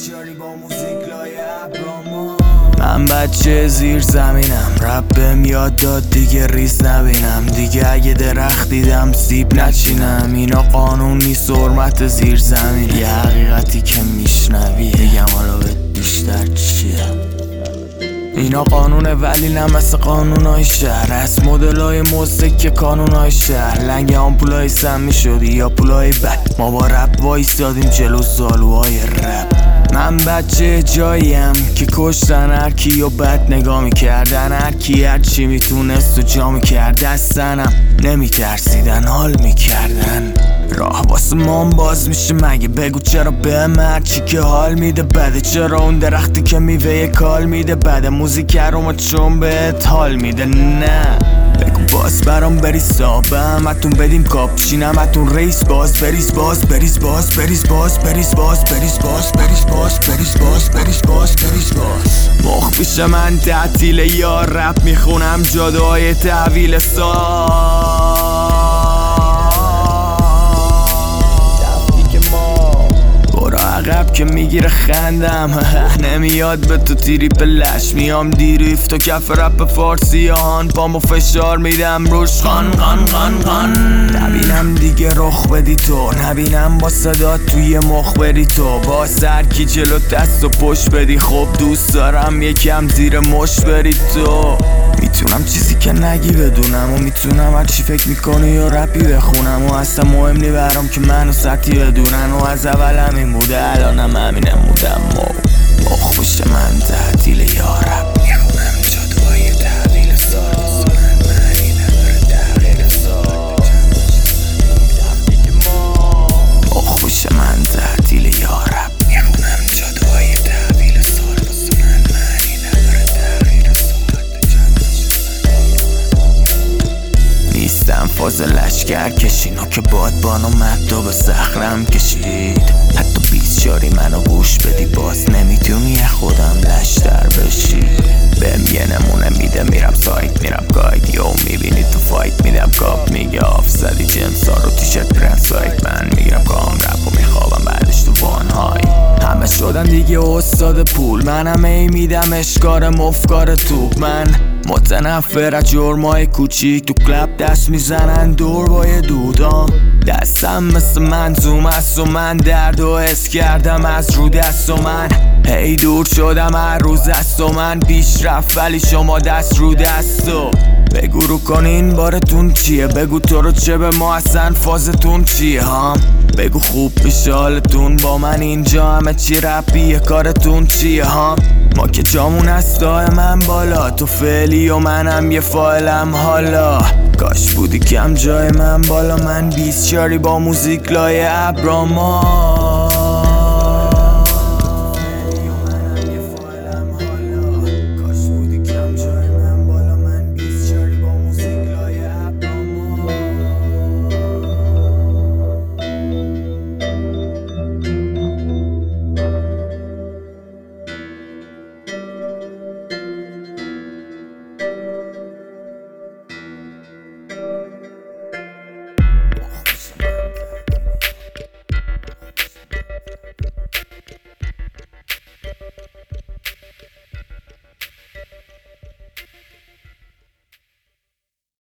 بیشاری با موزیک لایه ابراما. من بچه زیر زمینم، رپ بهم یاد داد دیگه ریز نبینم، دیگه اگه درخت دیدم سیب نچینم. اینا قانون نیست حرمت زیر زمین، یه حقیقتی که میشنوی بگم حالا بیشتر چیه. اینا قانونه ولی نه مثل قانونای شهر، از مدلای موزیک که کانونای شهر. لنگ آمپولای سمی شدی یا پولای بد، ما با رپ وایستادیم جلو زالوهای رپ. من بچه جاییم که کشتن هرکی و بد نگاه میکردن، هرکی هرچی میتونست و جا میکرد. دستنم نمیترسیدن حال میکردن، راه واسه ما باز میشه مگه؟ بگو چرا بهم هرچی که حال میده بده؟ چرا اون درختی که میوه کال میده بده؟ موزیک رو چون بهت حال میده نه؟ بگو باز برام بریز صابه همتون بدیم کاپچین، همتون ریس باز بریز باز بریز باز بریز باز بریز باز بریز باز بریز باز بریز باز بریز باز بریز باز. مخ پیش من تعطیل یا رپ میخونم جادوهای تحویل عقب که میگیره خندم نمیاد به تو تیری پلش میام دیریفت و کف رپ فارسی هان پامو فشار میدم روش خان خان خان خان. نبینم دیگه رخ بدی تو، نبینم با صدا توی مخ بری تو، با سرکی جلو دست و پشت بدی. خب دوست دارم یکم زیر مش بری تو. میتونم چیزی که نگی بدونم و میتونم هرچی فکر میکنی یا رپی بخونم و اصلا مهم نی برام که منو سطحی بدونن و از اول همین بوده الانم همینم بودم. مخ پشت من تعطیل یا رپ میخونم جادوهای تحویل سال، معنی نداره تغییر سال. مخ پشت من تعطیل یا رپ میخونم جادوهای تحویل سال، معنی نداره تغییر سال. نیستم فاز لشکر کشینو که بادبانو مدو به صخرم کشید. حتی بیشاری منو گوش بدی باز نمیتونی خودم لشتر بشی. بهم یه نمونه میده میرم سایت میرم گاید یو میبینی تو فایت میدم کاپ میگه آف زدی جنسا رو تیشت برند سایت. من میگیرم کام رپ و میخوابم بعدش تو وانهای. همه شدن دیگه استاد پول، منم ای میدم اشکار مفکار توپ. من متنفر از جرمای کوچیک، تو کلب دست میزنن دور با یه دودام. دستم مثل منظوم است و من درد و حس کردم از رو دست و من هی دور شدم هر روز است و من پیش رفت ولی شما دست رو دست و بگو رو کنین بارتون چیه؟ بگو تو رو چه به ما اصلا فازتون چیه ها؟ بگو خوب پیش حالتون با من اینجا همه چی رپیه کارتون چیه ها؟ ما که جامون از من بالا، تو فعلی و منم یه فایلم حالا. کاش بودی کم جای من بالا، من بیشاری با موزیک لایه ابراما.